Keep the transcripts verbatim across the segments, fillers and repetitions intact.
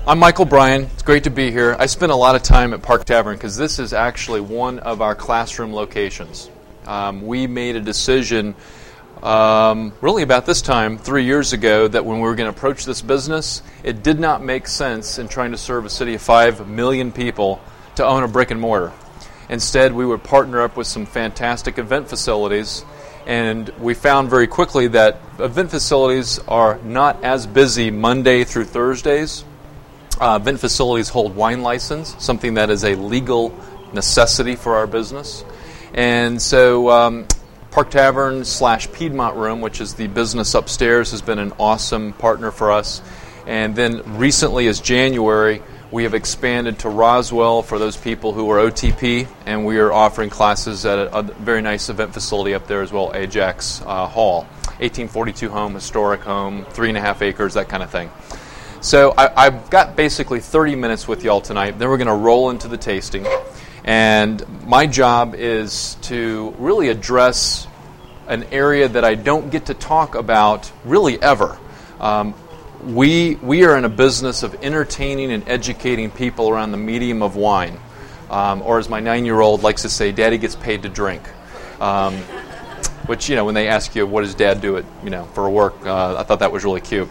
I'm Michael Bryan. It's great to be here. I spent a lot of time at Park Tavern because this is actually one of our classroom locations. Um, we made a decision um, really about this time, three years ago, that when we were going to approach this business, it did not make sense in trying to serve a city of five million people to own a brick and mortar. Instead, we would partner up with some fantastic event facilities, and we found very quickly that event facilities are not as busy Monday through Thursdays. Uh, event facilities hold wine license, something that is a legal necessity for our business. And so um, Park Tavern slash Piedmont Room, which is the business upstairs, has been an awesome partner for us. And then recently, as January, we have expanded to Roswell for those people who are O T P, and we are offering classes at a, a very nice event facility up there as well, Ajax uh, Hall. eighteen forty-two home, historic home, three and a half acres, that kind of thing. So I, I've got basically thirty minutes with y'all tonight. Then we're going to roll into the tasting. And my job is to really address an area that I don't get to talk about really ever. Um, we we are in a business of entertaining and educating people around the medium of wine. Um, or as my nine-year-old likes to say, Daddy gets paid to drink. Um, which, you know, when they ask you, what does Dad do it, you know, for work, uh, I thought that was really cute.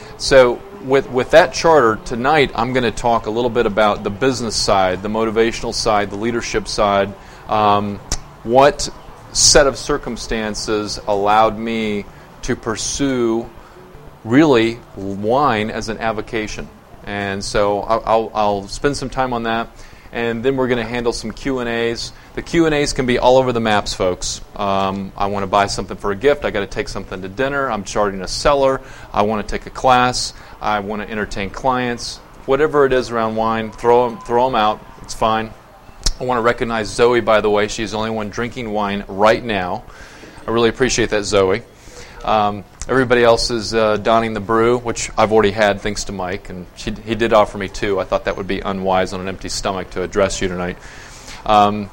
So with with that charter, tonight I'm going to talk a little bit about the business side, the motivational side, the leadership side. Um, what set of circumstances allowed me to pursue really wine as an avocation? And so I'll, I'll, I'll spend some time on that. And then we're going to handle some Q and A's. The Q and A's can be all over the maps, folks. Um, I want to buy something for a gift. I got to take something to dinner. I'm starting a cellar. I want to take a class. I want to entertain clients. Whatever it is around wine, throw them, throw them out. It's fine. I want to recognize Zoe, by the way. She's the only one drinking wine right now. I really appreciate that, Zoe. Um, everybody else is uh, donning the brew, which I've already had thanks to Mike, and she, he did offer me two. I thought that would be unwise on an empty stomach to address you tonight. Um,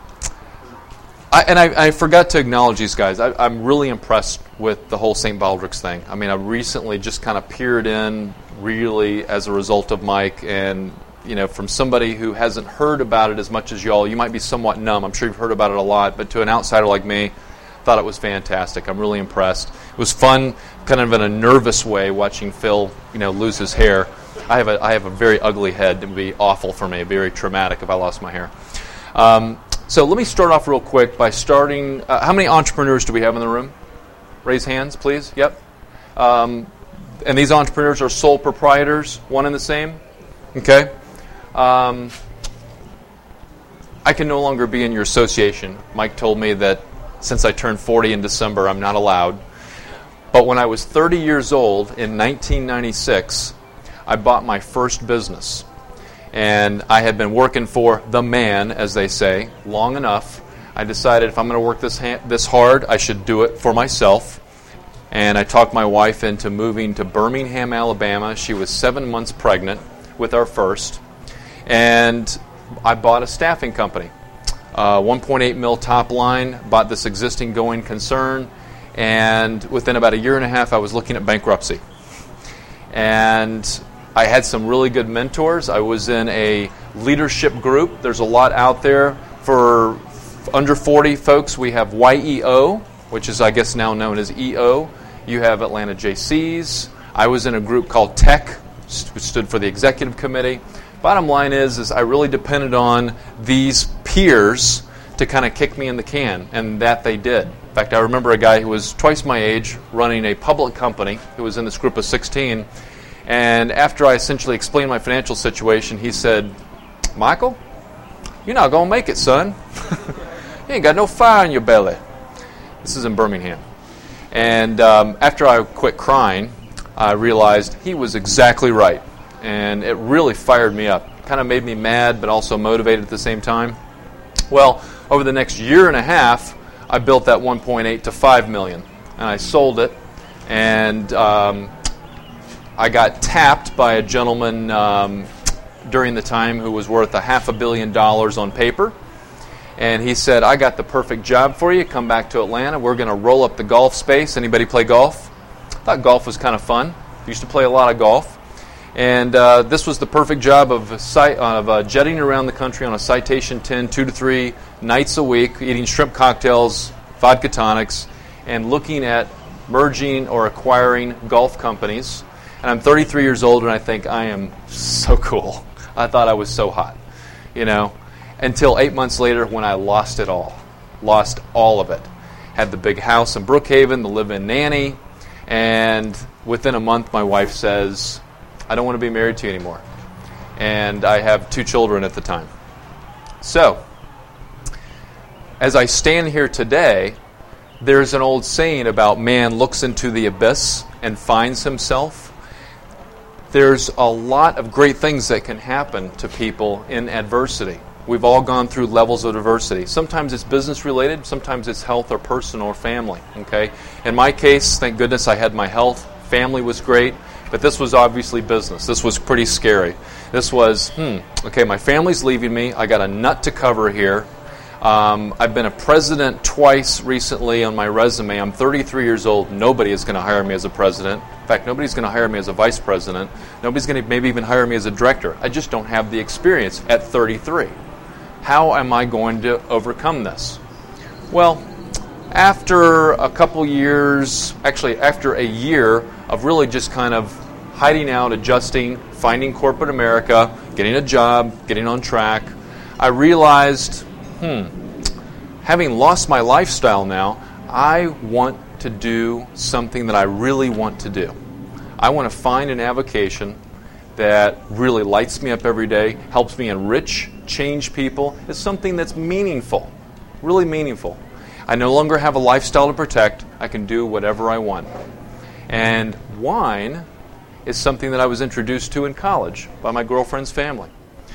I, and I, I forgot to acknowledge these guys. I, I'm really impressed with the whole Saint Baldrick's thing. I mean, I recently just kind of peered in really as a result of Mike, and you know, from somebody who hasn't heard about it as much as y'all, you might be somewhat numb. I'm sure you've heard about it a lot, but to an outsider like me, thought it was fantastic. I'm really impressed. It was fun, kind of in a nervous way, watching Phil, you know, lose his hair. I have a I have a very ugly head. It would be awful for me, very traumatic if I lost my hair. Um, so let me start off real quick by starting. Uh, how many entrepreneurs do we have in the room? Raise hands, please. Yep. Um, and these entrepreneurs are sole proprietors, one and the same. Okay. Um, I can no longer be in your association. Mike told me that since I turned forty in December, I'm not allowed. But when I was thirty years old in nineteen ninety-six, I bought my first business. And I had been working for the man, as they say, long enough. I decided if I'm going to work this ha- this hard, I should do it for myself. And I talked my wife into moving to Birmingham, Alabama. She was seven months pregnant with our first. And I bought a staffing company. Uh, one point eight mil top line, bought this existing going concern, and within about a year and a half, I was looking at bankruptcy. And I had some really good mentors. I was in a leadership group. There's a lot out there. For under forty folks, we have Y E O, which is, I guess, now known as E O. You have Atlanta J Cs. I was in a group called TEC, which stood for the Executive Committee. Bottom line is, is I really depended on these peers to kind of kick me in the can, and that they did. In fact, I remember a guy who was twice my age running a public company who was in this group of sixteen, and after I essentially explained my financial situation, he said, Michael, you're not going to make it, son. You ain't got no fire in your belly. This is in Birmingham. And um, after I quit crying, I realized he was exactly right. And it really fired me up. Kind of made me mad, but also motivated at the same time. Well, over the next year and a half, I built that one point eight to five million, and I sold it. And um, I got tapped by a gentleman um, during the time who was worth a half a billion dollars on paper. And he said, I got the perfect job for you. Come back to Atlanta. We're going to roll up the golf space. Anybody play golf? I thought golf was kind of fun. Used to play a lot of golf. And uh, this was the perfect job of, cite, of uh, jetting around the country on a Citation ten, two to three nights a week, eating shrimp cocktails, vodka tonics, and looking at merging or acquiring golf companies. And I'm thirty-three years old, and I think I am so cool. I thought I was so hot, you know, until eight months later when I lost it all. Lost all of it. Had the big house in Brookhaven, the live-in nanny, and within a month my wife says, I don't want to be married to you anymore. And I have two children at the time. So, as I stand here today, there's an old saying about man looks into the abyss and finds himself. There's a lot of great things that can happen to people in adversity. We've all gone through levels of adversity. Sometimes it's business related, sometimes it's health or personal or family. Okay? In my case, thank goodness I had my health. Family was great. But this was obviously business. This was pretty scary. This was, hmm, okay, my family's leaving me. I got a nut to cover here. Um, I've been a president twice recently on my resume. I'm thirty-three years old. Nobody is going to hire me as a president. In fact, nobody's going to hire me as a vice president. Nobody's going to maybe even hire me as a director. I just don't have the experience at thirty-three. How am I going to overcome this? Well, after a couple years, actually after a year of really just kind of hiding out, adjusting, finding corporate America, getting a job, getting on track, I realized, hmm, having lost my lifestyle now, I want to do something that I really want to do. I want to find an avocation that really lights me up every day, helps me enrich, change people. It's something that's meaningful, really meaningful. I no longer have a lifestyle to protect. I can do whatever I want. And wine is something that I was introduced to in college by my girlfriend's family.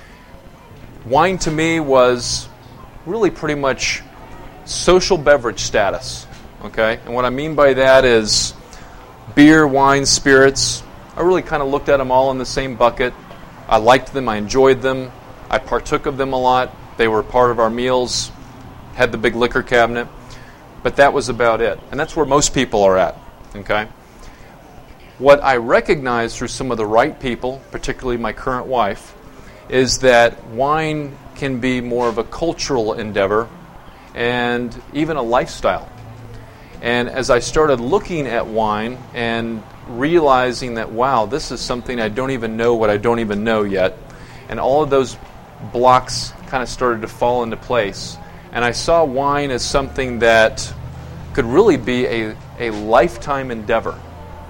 Wine to me was really pretty much social beverage status. Okay? And what I mean by that is beer, wine, spirits. I really kind of looked at them all in the same bucket. I liked them. I enjoyed them. I partook of them a lot. They were part of our meals. Had the big liquor cabinet. But that was about it. And that's where most people are at. Okay? What I recognize through some of the right people, particularly my current wife, is that wine can be more of a cultural endeavor and even a lifestyle. And as I started looking at wine and realizing that, wow, this is something I don't even know what I don't even know yet, and all of those blocks kind of started to fall into place. And I saw wine as something that could really be a, a lifetime endeavor.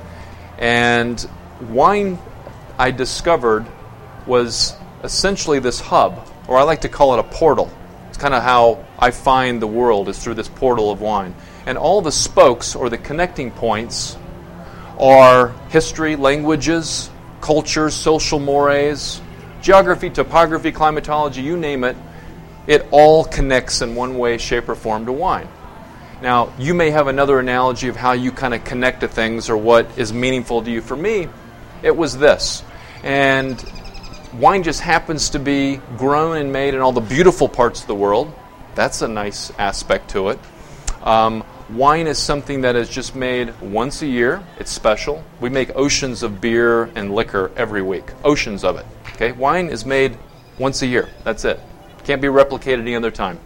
And wine, I discovered, was essentially this hub, or I like to call it a portal. It's kind of how I find the world, is through this portal of wine. And all the spokes, or the connecting points, are history, languages, cultures, social mores, geography, topography, climatology, you name it. It all connects in one way, shape, or form to wine. Now, you may have another analogy of how you kind of connect to things or what is meaningful to you. For me, it was this. And wine just happens to be grown and made in all the beautiful parts of the world. That's a nice aspect to it. Um, wine is something that is just made once a year. It's special. We make oceans of beer and liquor every week. Oceans of it. Okay, wine is made once a year. That's it. Can't be replicated any other time.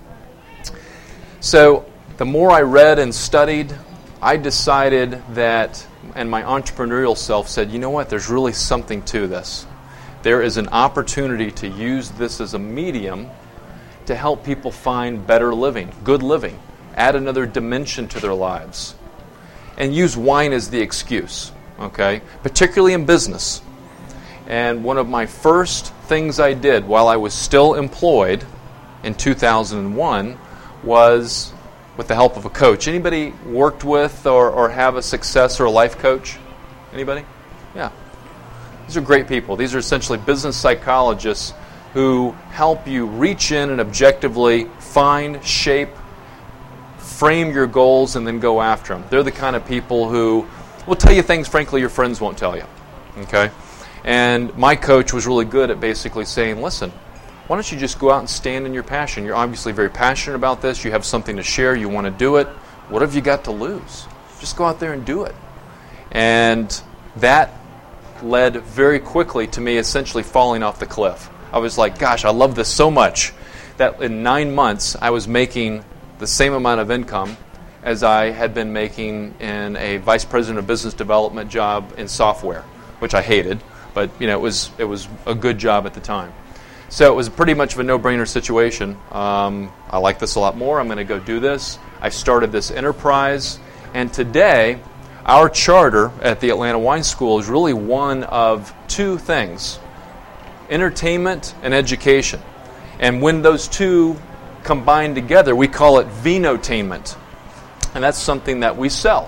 So the more I read and studied, I decided that, and my entrepreneurial self said, you know what, there's really something to this. There is an opportunity to use this as a medium to help people find better living, good living, add another dimension to their lives, and use wine as the excuse, okay, particularly in business. And one of my first things I did while I was still employed in two thousand one was with the help of a coach. Anybody worked with or, or have a success or a life coach? Anybody? Yeah. These are great people. These are essentially business psychologists who help you reach in and objectively find, shape, frame your goals, and then go after them. They're the kind of people who will tell you things, frankly, your friends won't tell you. Okay? And my coach was really good at basically saying, listen, why don't you just go out and stand in your passion? You're obviously very passionate about this. You have something to share. You want to do it. What have you got to lose? Just go out there and do it. And that led very quickly to me essentially falling off the cliff. I was like, gosh, I love this so much that in nine months I was making the same amount of income as I had been making in a vice president of business development job in software, which I hated, but you know it was it was a good job at the time. So it was pretty much of a no-brainer situation. Um, I like this a lot more. I'm going to go do this. I started this enterprise, and today our charter at the Atlanta Wine School is really one of two things: entertainment and education. And when those two combine together, we call it Vinotainment. And that's something that we sell.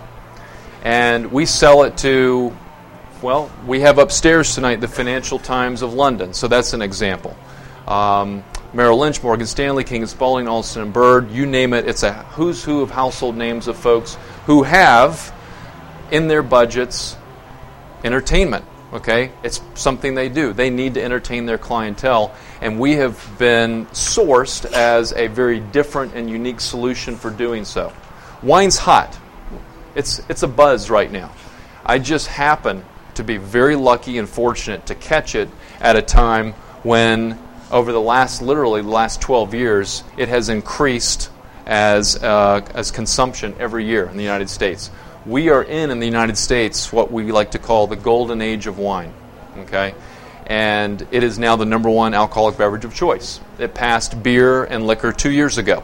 And we sell it to, well, we have upstairs tonight the Financial Times of London. So that's an example. Um, Merrill Lynch, Morgan Stanley, King and Spalding, Alston and Bird, you name it. It's a who's who of household names of folks who have in their budgets entertainment. Okay, it's something they do. They need to entertain their clientele, and we have been sourced as a very different and unique solution for doing so. Wine's hot. It's it's a buzz right now. I just happen to be very lucky and fortunate to catch it at a time when, over the last, literally the last twelve years, it has increased as uh, as consumption every year in the United States. We are in, in the United States, what we like to call the golden age of wine, okay? And it is now the number one alcoholic beverage of choice. It passed beer and liquor two years ago.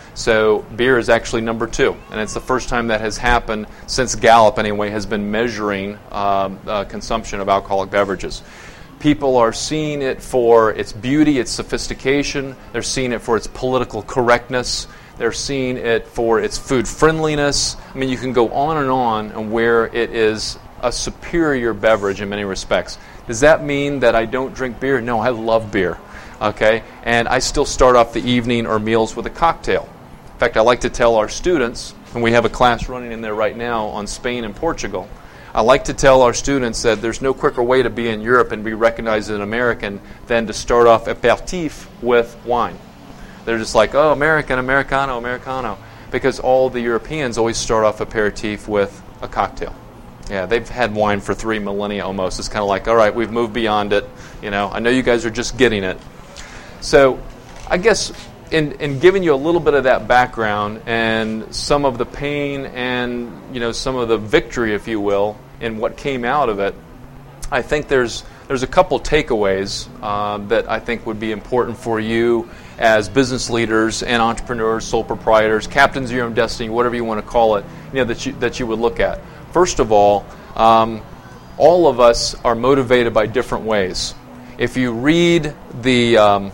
So beer is actually number two, and it's the first time that has happened since Gallup, anyway, has been measuring um, uh, consumption of alcoholic beverages. People are seeing it for its beauty, its sophistication. They're seeing it for its political correctness. They're seeing it for its food friendliness. I mean, you can go on and on and where it is a superior beverage in many respects. Does that mean that I don't drink beer? No, I love beer. Okay, and I still start off the evening or meals with a cocktail. In fact, I like to tell our students, and we have a class running in there right now on Spain and Portugal, I like to tell our students that there's no quicker way to be in Europe and be recognized as an American than to start off aperitif with wine. They're just like, oh, American, Americano, Americano, because all the Europeans always start off aperitif with a cocktail. Yeah, they've had wine for three millennia almost. It's kind of like, all right, we've moved beyond it. You know, I know you guys are just getting it. So I guess in, in giving you a little bit of that background and some of the pain and, you know, some of the victory, if you will, in what came out of it, I think there's there's a couple takeaways um, that I think would be important for you as business leaders and entrepreneurs, sole proprietors, captains of your own destiny, whatever you want to call it, you know, that you that you would look at. First of all, um, all of us are motivated by different ways. If you read the um,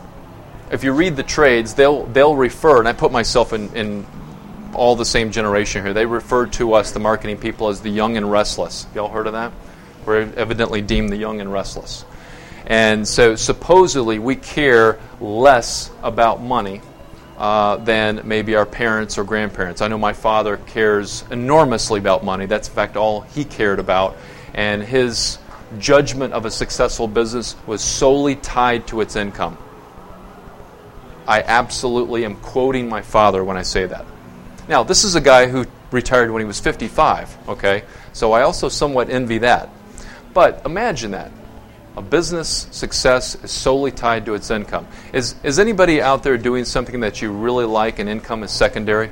if you read the trades, they'll they'll refer, and I put myself in, in all the same generation here. They refer to us, the marketing people, as the young and restless. Y'all heard of that? We're evidently deemed the young and restless. And so supposedly we care less about money uh, than maybe our parents or grandparents. I know my father cares enormously about money. That's in fact all he cared about. And his judgment of a successful business was solely tied to its income. I absolutely am quoting my father when I say that. Now, this is a guy who retired when he was fifty-five, okay? So I also somewhat envy that. But imagine that. A business success is solely tied to its income. Is is anybody out there doing something that you really like and income is secondary?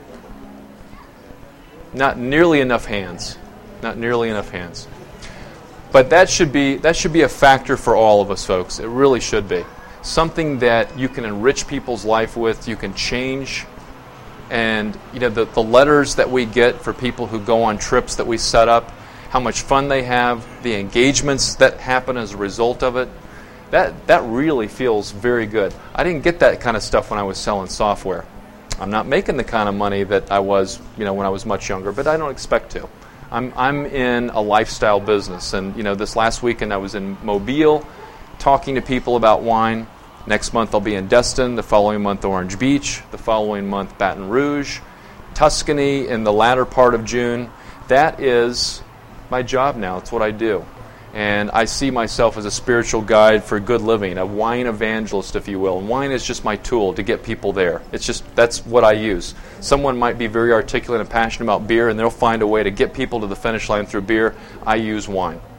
Not nearly enough hands. Not nearly enough hands. But that should be that should be a factor for all of us, folks. It really should be. Something that you can enrich people's life with, you can change. And you know the, the letters that we get for people who go on trips that we set up, how much fun they have, the engagements that happen as a result of it, that that really feels very good. I didn't get that kind of stuff when I was selling software. I'm not making the kind of money that I was, you know, when I was much younger, but I don't expect to. I'm I'm in a lifestyle business, and you know, this last weekend I was in Mobile talking to people about wine. Next month I'll be in Destin, the following month Orange Beach, the following month Baton Rouge, Tuscany in the latter part of June. That is my job now. It's what I do. And I see myself as a spiritual guide for good living, a wine evangelist, if you will. And wine is just my tool to get people there. It's just, that's what I use. Someone might be very articulate and passionate about beer, and they'll find a way to get people to the finish line through beer. I use wine.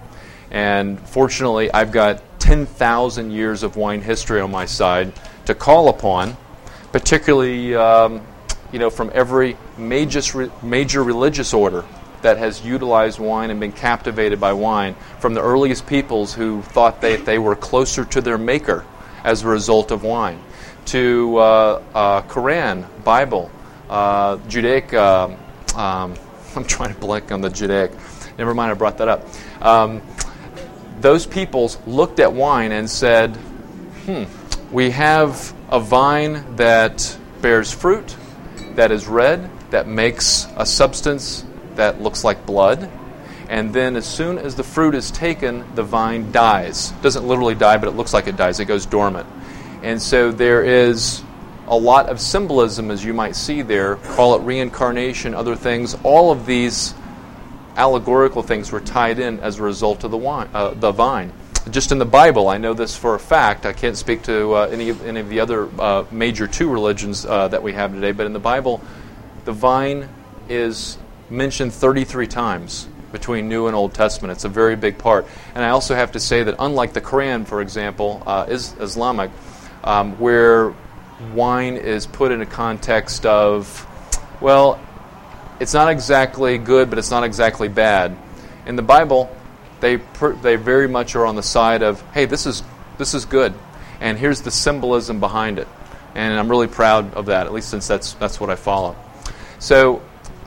And fortunately, I've got ten thousand years of wine history on my side to call upon, particularly um, you know, from every major, major religious order that has utilized wine and been captivated by wine, from the earliest peoples who thought they, they were closer to their maker as a result of wine, to uh, uh, Quran, Bible, uh, Judaic, uh, um, I'm trying to blank on the Judaic, never mind, I brought that up. Um, those peoples looked at wine and said, hmm, we have a vine that bears fruit, that is red, that makes a substance that looks like blood, and then as soon as the fruit is taken, the vine dies. It doesn't literally die, but it looks like it dies. It goes dormant. And so there is a lot of symbolism, as you might see there, call it reincarnation, other things. All of these allegorical things were tied in as a result of the wine, uh, the vine. Just in the Bible, I know this for a fact. I can't speak to uh, any, of, any of the other uh, major two religions uh, that we have today, but in the Bible, the vine is mentioned thirty-three times between New and Old Testament. It's a very big part. And I also have to say that unlike the Quran, for example, uh, is Islamic, um, where wine is put in a context of, well, it's not exactly good, but it's not exactly bad. In the Bible, they per, they very much are on the side of, hey, this is this is good, and here's the symbolism behind it. And I'm really proud of that, at least since that's that's what I follow. So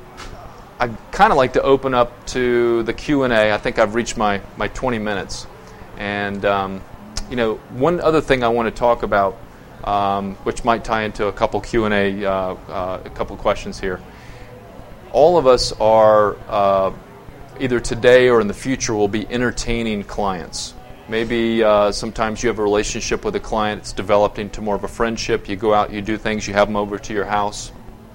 I'd kind of like to open up to the Q and A. I think I've reached my, my twenty minutes. And, um, you know, one other thing I want to talk about, um, which might tie into a couple Q and A, uh, uh, a couple questions here. All of us are, uh, either today or in the future, will be entertaining clients. Maybe uh, sometimes you have a relationship with a client. It's developed into more of a friendship. You go out, you do things, you have them over to your house.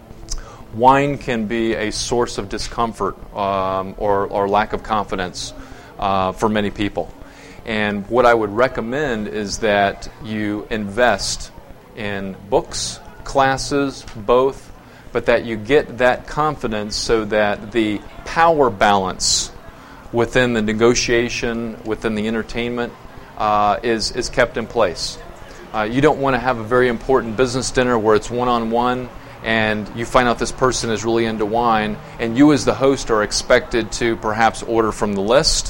Wine can be a source of discomfort um, or, or lack of confidence uh, for many people. And what I would recommend is that you invest in books, classes, both, but that you get that confidence so that the power balance within the negotiation, within the entertainment, uh, is, is kept in place. Uh, you don't want to have a very important business dinner where it's one-on-one, and you find out this person is really into wine, and you as the host are expected to perhaps order from the list,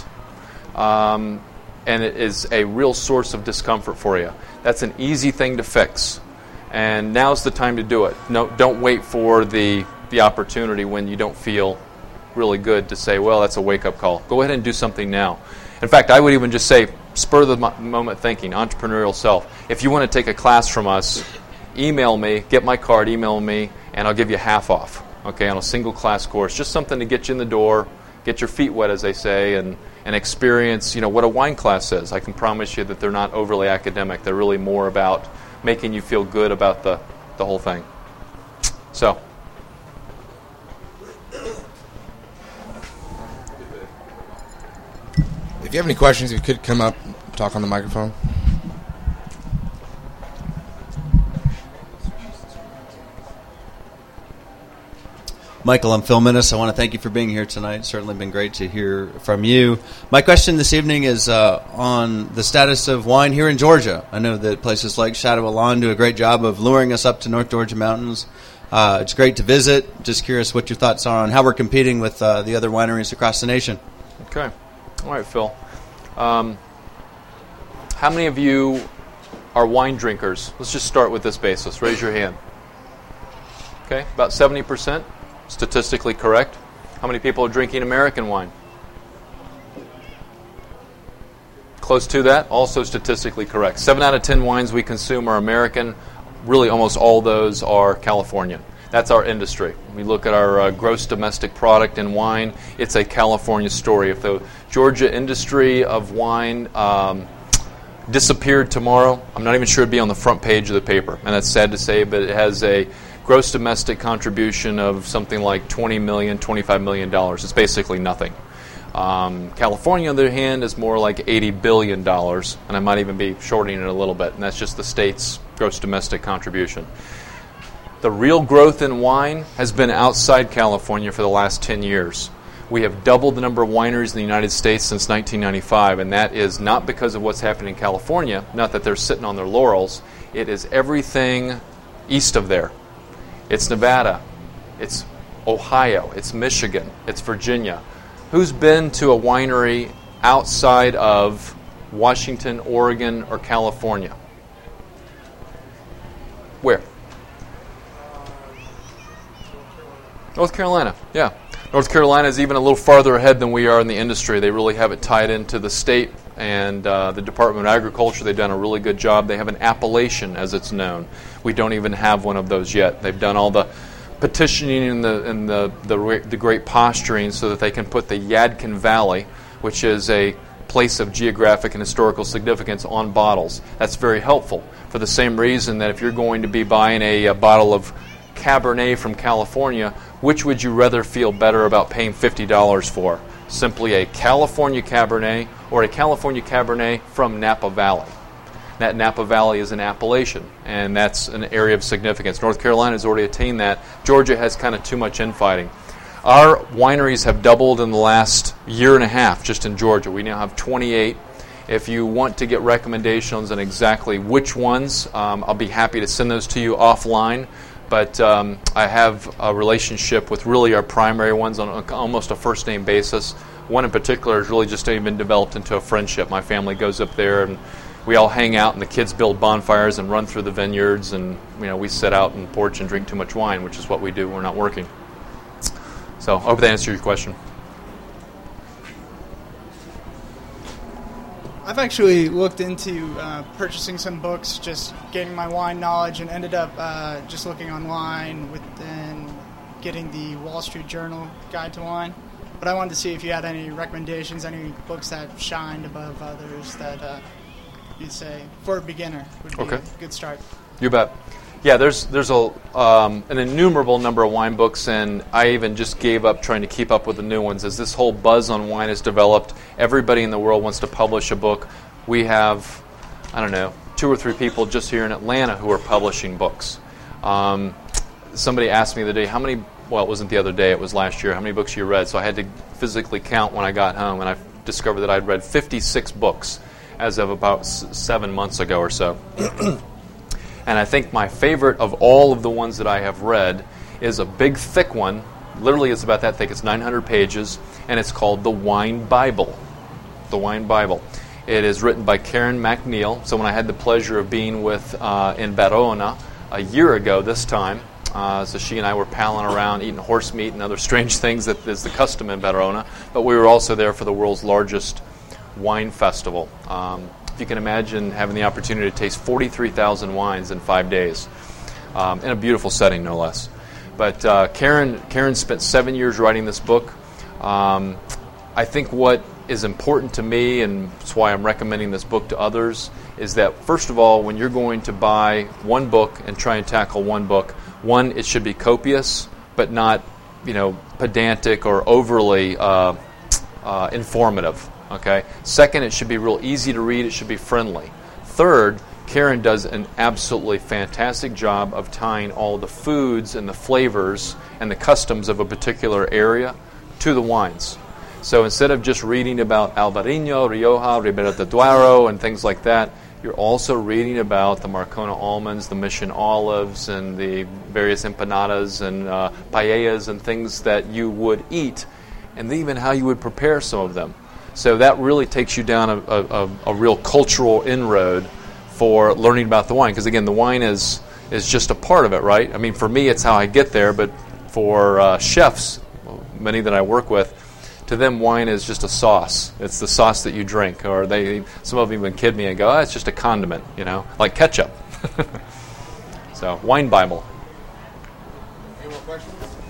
um, and it is a real source of discomfort for you. That's an easy thing to fix, and now's the time to do it. No, don't wait for the, the opportunity when you don't feel really good to say, well, that's a wake-up call. Go ahead and do something now. In fact, I would even just say, spur of the moment thinking, entrepreneurial self. If you want to take a class from us, email me, get my card, email me, and I'll give you half off, okay, on a single class course. Just something to get you in the door, get your feet wet, as they say, and, and experience, you know, what a wine class is. I can promise you that they're not overly academic. They're really more about making you feel good about the, the whole thing. So. If you have any questions, you could come up, talk on the microphone. Michael, I'm Phil Minnis. I want to thank you for being here tonight. It's certainly been great to hear from you. My question this evening is uh, on the status of wine here in Georgia. I know that places like Chateau Elan do a great job of luring us up to North Georgia mountains. Uh, it's great to visit. Just curious what your thoughts are on how we're competing with uh, the other wineries across the nation. Okay. All right, Phil. Um, how many of you are wine drinkers? Let's just start with this basis. Raise your hand. Okay, about seventy percent. Statistically correct. How many people are drinking American wine? Close to that. Also statistically correct. Seven out of ten wines we consume are American. Really, almost all those are Californian. That's our industry. We look at our uh, gross domestic product in wine. It's a California story. If the Georgia industry of wine um, disappeared tomorrow, I'm not even sure it'd be on the front page of the paper. And that's sad to say, but it has a gross domestic contribution of something like twenty million dollars, twenty-five million dollars. It's basically nothing. Um, California, on the other hand, is more like eighty billion dollars, and I might even be shortening it a little bit, and that's just the state's gross domestic contribution. The real growth in wine has been outside California for the last ten years. We have doubled the number of wineries in the United States since nineteen ninety-five, and that is not because of what's happening in California, not that they're sitting on their laurels. It is everything east of there. It's Nevada, it's Ohio, it's Michigan, it's Virginia. Who's been to a winery outside of Washington, Oregon, or California? Where? North Carolina, yeah. North Carolina is even a little farther ahead than we are in the industry. They really have it tied into the state and uh, the Department of Agriculture. They've done a really good job. They have an appellation, as it's known. We don't even have one of those yet. They've done all the petitioning and the and the, the, the great posturing so that they can put the Yadkin Valley, which is a place of geographic and historical significance, on bottles. That's very helpful for the same reason that if you're going to be buying a, a bottle of Cabernet from California, which would you rather feel better about paying fifty dollars for? Simply a California Cabernet or a California Cabernet from Napa Valley? That Napa Valley is an appellation, and that's an area of significance. North Carolina has already attained that. Georgia has kind of too much infighting. Our wineries have doubled in the last year and a half just in Georgia. We now have twenty-eight. If you want to get recommendations on exactly which ones, um, I'll be happy to send those to you offline. But um, I have a relationship with really our primary ones on a, almost a first-name basis. One in particular has really just even developed into a friendship. My family goes up there, and we all hang out, and the kids build bonfires and run through the vineyards, and you know we sit out on the porch and drink too much wine, which is what we do when we're not working. So I hope that answers your question. I've actually looked into uh, purchasing some books, just gaining my wine knowledge, and ended up uh, just looking online with and getting the Wall Street Journal Guide to Wine. But I wanted to see if you had any recommendations, any books that shined above others that uh, you'd say for a beginner would be Okay. a good start. You bet. Yeah, there's there's a um, an innumerable number of wine books, and I even just gave up trying to keep up with the new ones. As this whole buzz on wine has developed, everybody in the world wants to publish a book. We have, I don't know, two or three people just here in Atlanta who are publishing books. Um, somebody asked me the other day, how many, well, it wasn't the other day, it was last year, how many books you read? So I had to physically count when I got home, and I discovered that I'd read fifty-six books as of about s- seven months ago or so. And I think my favorite of all of the ones that I have read is a big, thick one. Literally, it's about that thick. It's nine hundred pages, and it's called The Wine Bible. The Wine Bible. It is written by Karen MacNeil, someone I had the pleasure of being with uh, in Verona a year ago this time. Uh, so she and I were palling around, eating horse meat and other strange things that is the custom in Verona. But we were also there for the world's largest wine festival. Um, If you can imagine having the opportunity to taste forty-three thousand wines in five days, um, in a beautiful setting, no less. But uh, Karen, Karen spent seven years writing this book. Um, I think what is important to me, and that's why I'm recommending this book to others, is that first of all, when you're going to buy one book and try and tackle one book, one, it should be copious, but not, you know, pedantic or overly uh, uh, informative. Okay. Second, it should be real easy to read. It should be friendly. Third, Karen does an absolutely fantastic job of tying all the foods and the flavors and the customs of a particular area to the wines. So instead of just reading about Albarino, Rioja, Ribera del Duero, and things like that, you're also reading about the Marcona almonds, the Mission olives, and the various empanadas and uh, paellas and things that you would eat, and even how you would prepare some of them. So that really takes you down a, a, a real cultural inroad for learning about the wine. Because again, the wine is is just a part of it, right? I mean, for me, it's how I get there. But for uh, chefs, many that I work with, to them, wine is just a sauce. It's the sauce that you drink. Or they, some of them even kid me and go, "Oh, it's just a condiment," you know, like ketchup. So, Wine Bible. Any more questions?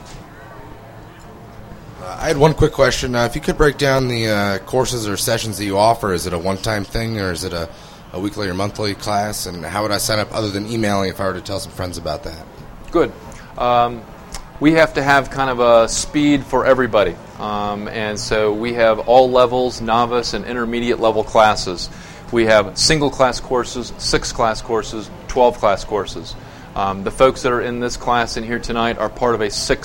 I had one quick question. Uh, if you could break down the uh, courses or sessions that you offer, is it a one-time thing or is it a, a weekly or monthly class? And how would I sign up other than emailing if I were to tell some friends about that? Good. Um, we have to have kind of a speed for everybody. Um, and so we have all levels, novice and intermediate level classes. We have single class courses, six class courses, twelve class courses. Um, the folks that are in this class in here tonight are part of a six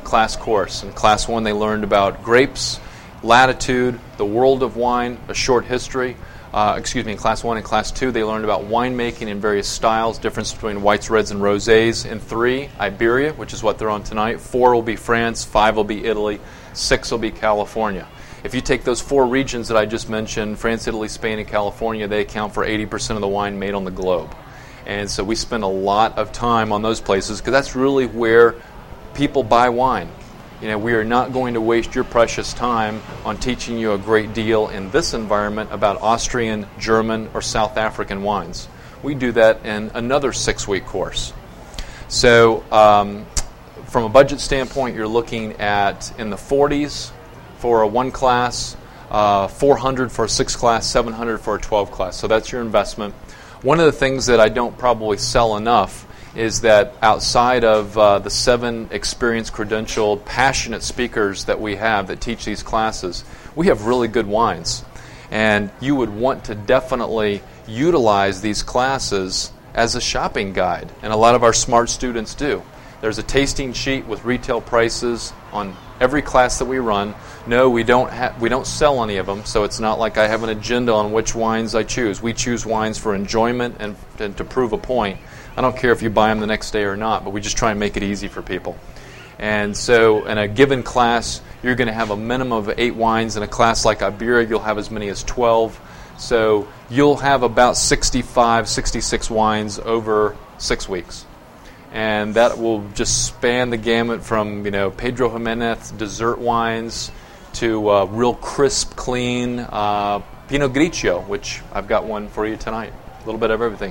class course. In Class one, they learned about grapes, latitude, the world of wine, a short history. Uh, excuse me, in Class one and Class two, they learned about winemaking in various styles, difference between whites, reds, and rosés. In three, Iberia, which is what they're on tonight. Four will be France, five will be Italy, six will be California. If you take those four regions that I just mentioned, France, Italy, Spain, and California, they account for eighty percent of the wine made on the globe. And so we spend a lot of time on those places because that's really where people buy wine. You know, we are not going to waste your precious time on teaching you a great deal in this environment about Austrian, German, or South African wines. We do that in another six-week course. So um, from a budget standpoint, you're looking at in the forties for a one class, uh, four hundred for a six class, seven hundred for a twelve class. So that's your investment. One of the things that I don't probably sell enough is that outside of uh, the seven experienced, credentialed, passionate speakers that we have that teach these classes, we have really good wines. And you would want to definitely utilize these classes as a shopping guide. And a lot of our smart students do. There's a tasting sheet with retail prices on every class that we run. No, we don't ha- we don't sell any of them, so it's not like I have an agenda on which wines I choose. We choose wines for enjoyment and, and to prove a point. I don't care if you buy them the next day or not, but we just try and make it easy for people. And so in a given class, you're going to have a minimum of eight wines. In a class like Iberia, you'll have as many as twelve. So you'll have about sixty-five, sixty-six wines over six weeks. And that will just span the gamut from, you know, Pedro Jimenez dessert wines to uh, real crisp, clean uh, Pinot Grigio, which I've got one for you tonight. A little bit of everything.